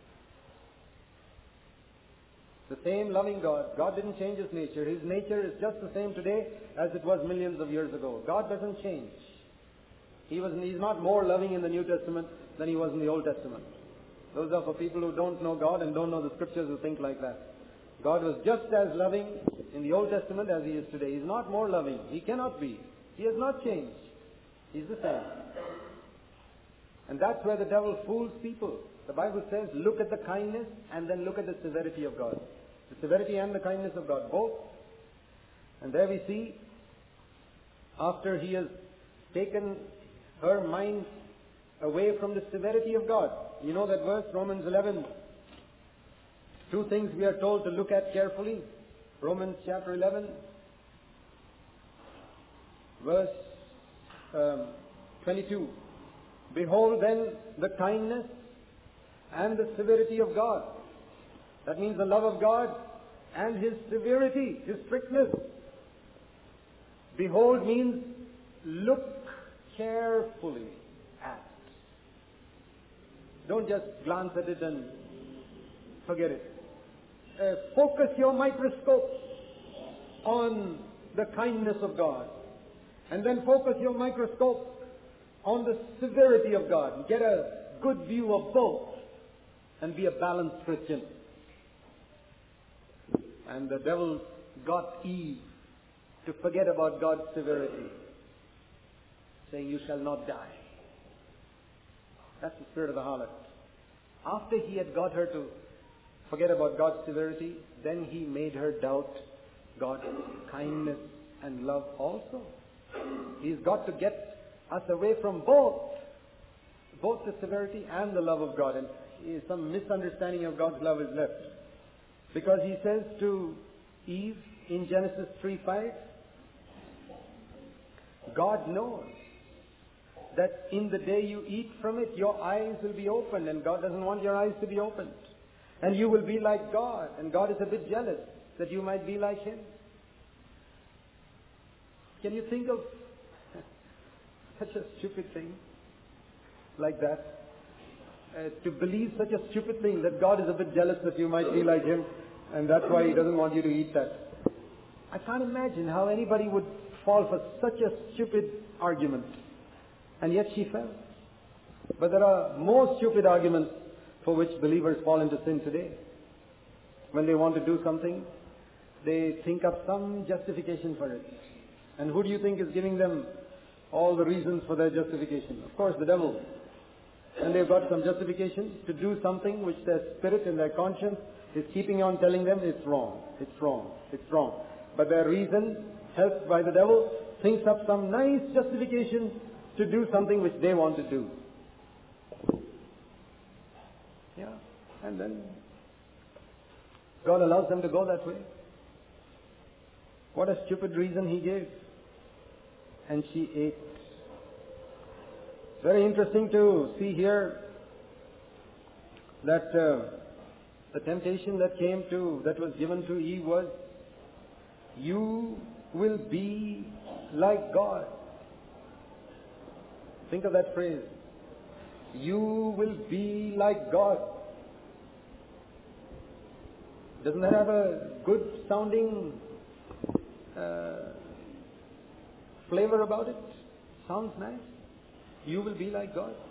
The same loving God. God didn't change His nature. His nature is just the same today as it was millions of years ago. God doesn't change. He was, He's not more loving in the New Testament than He was in the Old Testament. Those are for people who don't know God and don't know the Scriptures who think like that. God was just as loving in the Old Testament as He is today. He's not more loving. He cannot be. He has not changed. He's the same. And that's where the devil fools people. The Bible says, look at the kindness and then look at the severity of God. The severity and the kindness of God, both. And there we see, after He has taken her mind away from the severity of God. You know that verse, Romans eleven. Two things we are told to look at carefully. Romans chapter eleven, verse um, twenty-two. Behold then the kindness and the severity of God. That means the love of God and His severity, His strictness. Behold means look carefully at. Don't just glance at it and forget it. Uh, focus your microscope on the kindness of God. And then focus your microscope on the severity of God. Get a good view of both and be a balanced Christian. And the devil got Eve to forget about God's severity, saying, you shall not die. That's the spirit of the harlot. After he had got her to forget about God's severity, then he made her doubt God's kindness and love also. He's got to get us away from both, both the severity and the love of God. And some misunderstanding of God's love is left. Because he says to Eve in Genesis three five, God knows that in the day you eat from it, your eyes will be opened, and God doesn't want your eyes to be opened. And you will be like God, and God is a bit jealous that you might be like Him. Can you think of such a stupid thing like that? Uh, to believe such a stupid thing, that God is a bit jealous that you might be like Him, and that's why He doesn't want you to eat that. I can't imagine how anybody would fall for such a stupid argument. And yet she fell. But there are more stupid arguments for which believers fall into sin today. When they want to do something, they think up some justification for it. And who do you think is giving them all the reasons for their justification? Of course, the devil. And they've got some justification to do something which their spirit and their conscience is keeping on telling them it's wrong, it's wrong, it's wrong. But their reason, helped by the devil, thinks up some nice justification to do something which they want to do. Yeah, and then God allows them to go that way. What a stupid reason He gave. And she ate. Very interesting to see here that uh, the temptation that came to, that was given to Eve was, you will be like God. Think of that phrase. You will be like God. Doesn't that have a good sounding uh, flavor about it? Sounds nice. You will be like God.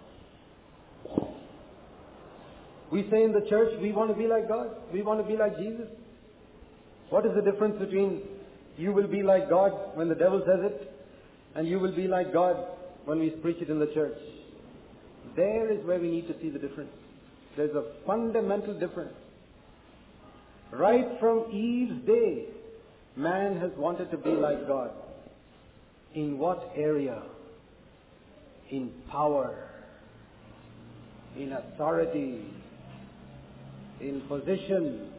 We say in the church, we want to be like God. We want to be like Jesus. What is the difference between you will be like God when the devil says it, and you will be like God when we preach it in the church? There is where we need to see the difference. There's a fundamental difference. Right from Eve's day, man has wanted to be like God. In what area? In power, in authority, in position,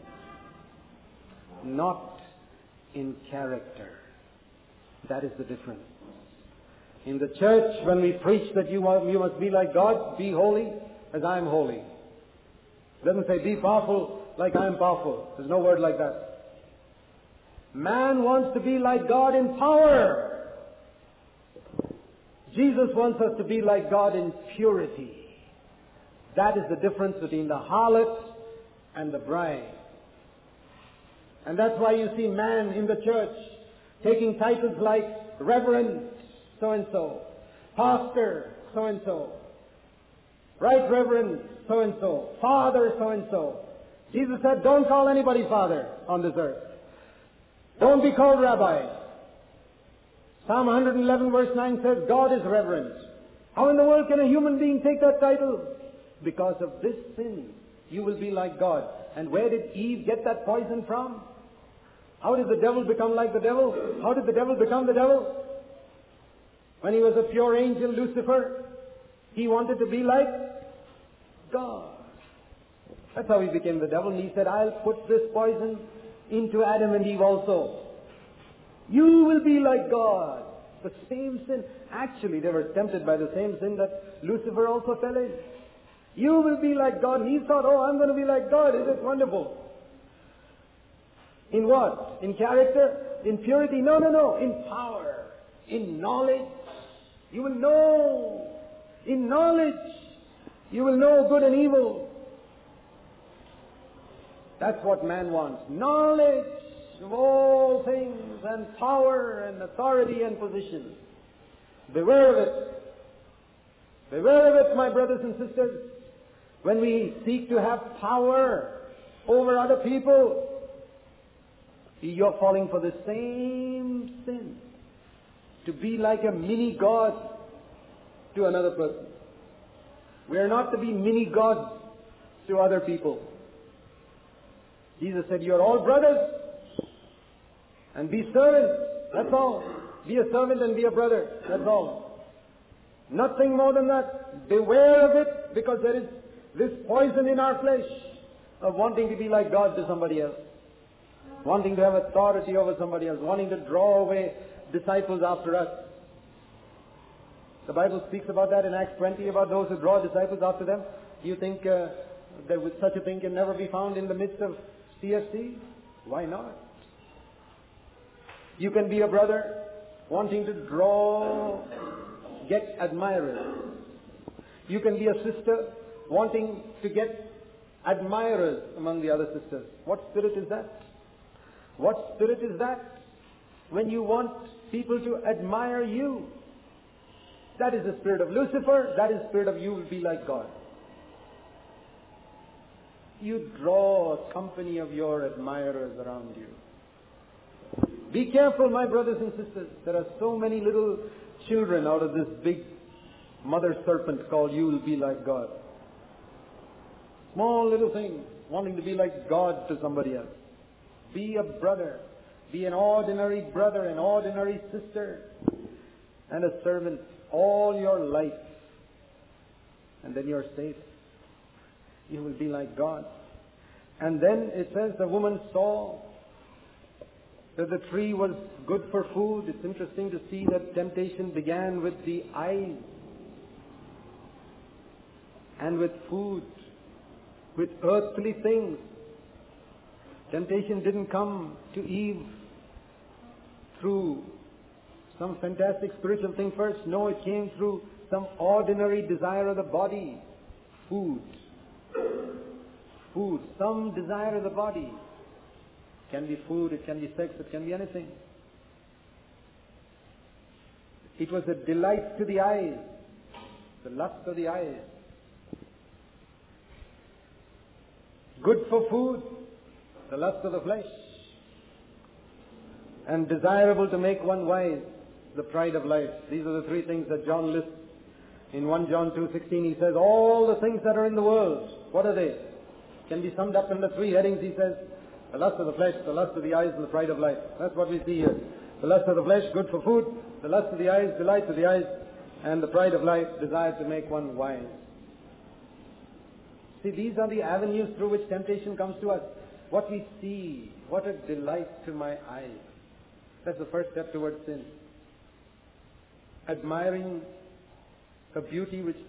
not in character. That is the difference. In the church, when we preach that you, want, you must be like God, be holy as I am holy. It doesn't say be powerful like I am powerful. There's no word like that. Man wants to be like God in power. Jesus wants us to be like God in purity. That is the difference between the harlot and the bride. And that's why you see man in the church taking titles like Reverend so-and-so, Pastor so-and-so, Right Reverend so-and-so, Father so-and-so. Jesus said, don't call anybody Father on this earth. Don't be called Rabbi. Psalm one eleven verse nine says, God is reverent. How in the world can a human being take that title? Because of this sin, you will be like God. And where did Eve get that poison from? How did the devil become like the devil? How did the devil become the devil? When he was a pure angel, Lucifer, he wanted to be like God. That's how he became the devil. And he said, I'll put this poison into Adam and Eve also. You will be like God. The same sin. Actually, they were tempted by the same sin that Lucifer also fell in. You will be like God. He thought, oh, I'm going to be like God. Isn't it wonderful? In what? In character? In purity? No, no, no. In power. In knowledge. You will know. In knowledge. You will know good and evil. That's what man wants. Knowledge of all things, and power and authority and position. Beware of it. Beware of it, my brothers and sisters. When we seek to have power over other people, you're falling for the same sin. To be like a mini God to another person. We are not to be mini gods to other people. Jesus said, you're all brothers. And be servants. That's all. Be a servant and be a brother. That's all. Nothing more than that. Beware of it, because there is this poison in our flesh of wanting to be like God to somebody else. Wanting to have authority over somebody else. Wanting to draw away disciples after us. The Bible speaks about that in Acts twenty, about those who draw disciples after them. Do you think uh, that such a thing can never be found in the midst of C F C? Why not? You can be a brother wanting to draw, get admirers. You can be a sister wanting to get admirers among the other sisters. What spirit is that? What spirit is that? When you want people to admire you. That is the spirit of Lucifer. That is the spirit of you will be like God. You draw a company of your admirers around you. Be careful, my brothers and sisters. There are so many little children out of this big mother serpent called you will be like God. Small little things, wanting to be like God to somebody else. Be a brother. Be an ordinary brother, an ordinary sister, and a servant all your life. And then you're safe. You will be like God. And then it says the woman saw that the tree was good for food. It's interesting to see that temptation began with the eyes and with food, with earthly things. Temptation didn't come to Eve through some fantastic spiritual thing first. No, it came through some ordinary desire of the body. Food. Food. Some desire of the body. It can be food, it can be sex, it can be anything. It was a delight to the eyes. The lust of the eyes. Good for food. The lust of the flesh. And desirable to make one wise. The pride of life. These are the three things that John lists. In First John two sixteen he says, all the things that are in the world, what are they? Can be summed up in the three headings. He says, the lust of the flesh, the lust of the eyes, and the pride of life. That's what we see here. The lust of the flesh, good for food. The lust of the eyes, delight to the eyes. And the pride of life, desire to make one wise. See, these are the avenues through which temptation comes to us. What we see, what a delight to my eyes. That's the first step towards sin. Admiring a beauty which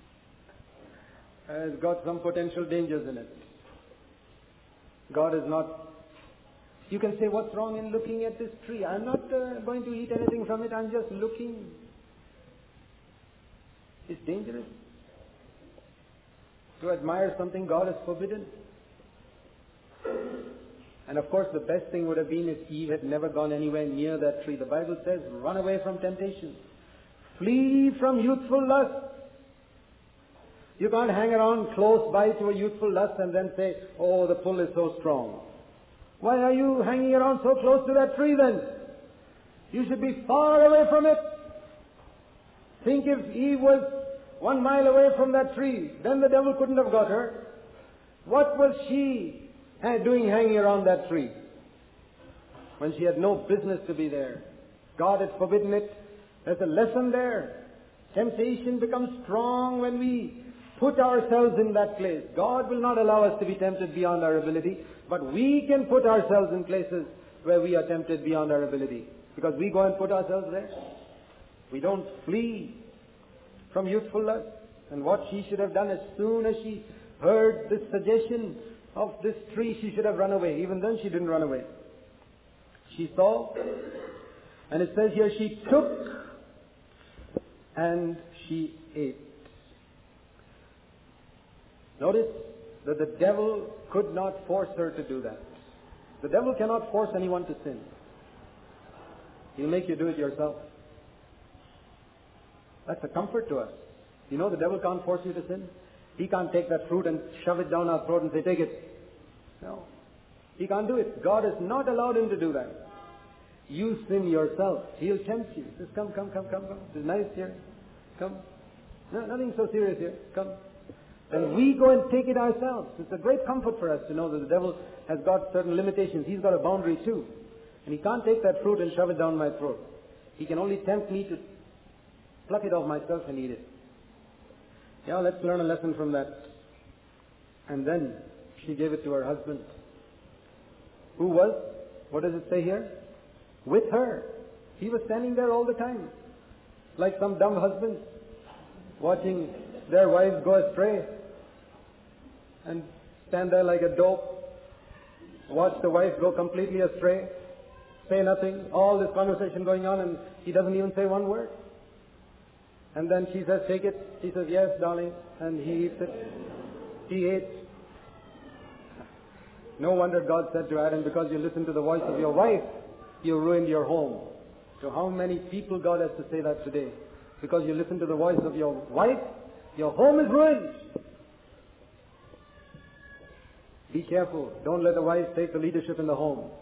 has got some potential dangers in it. God is not... You can say, what's wrong in looking at this tree? I'm not uh, going to eat anything from it. I'm just looking. It's dangerous. To admire something God has forbidden. And of course, the best thing would have been if Eve had never gone anywhere near that tree. The Bible says, run away from temptation. Flee from youthful lust. You can't hang around close by to a youthful lust and then say, oh, the pull is so strong. Why are you hanging around so close to that tree then? You should be far away from it. Think if Eve was one mile away from that tree, then the devil couldn't have got her. What was she doing hanging around that tree when she had no business to be there? God had forbidden it. There's a lesson there. Temptation becomes strong when we put ourselves in that place. God will not allow us to be tempted beyond our ability, but we can put ourselves in places where we are tempted beyond our ability. Because we go and put ourselves there. We don't flee from youthful lust. And what she should have done as soon as she heard this suggestion of this tree, she should have run away. Even then she didn't run away. She saw, and it says here, she took and she ate. Notice that the devil could not force her to do that. The devil cannot force anyone to sin. He'll make you do it yourself. That's a comfort to us. You know the devil can't force you to sin. He can't take that fruit and shove it down our throat and say, take it. No. He can't do it. God has not allowed him to do that. You sin yourself. He'll tempt you. He says, come, come, come, come, come. It's nice here. Come. No, nothing so serious here. Come. And we go and take it ourselves. It's a great comfort for us to know that the devil has got certain limitations. He's got a boundary too. And he can't take that fruit and shove it down my throat. He can only tempt me to pluck it off myself and eat it. Yeah, let's learn a lesson from that. And then she gave it to her husband. Who was, what does it say here? With her. He was standing there all the time. Like some dumb husbands watching their wives go astray and stand there like a dope, watch the wife go completely astray, say nothing, all this conversation going on, and he doesn't even say one word. And then she says, take it. He says, yes, darling. And he eats it. He ate. No wonder God said to Adam, because you listened to the voice of your wife, you ruined your home. So how many people God has to say that today? Because you listen to the voice of your wife, your home is ruined. Be careful. Don't let the wife take the leadership in the home.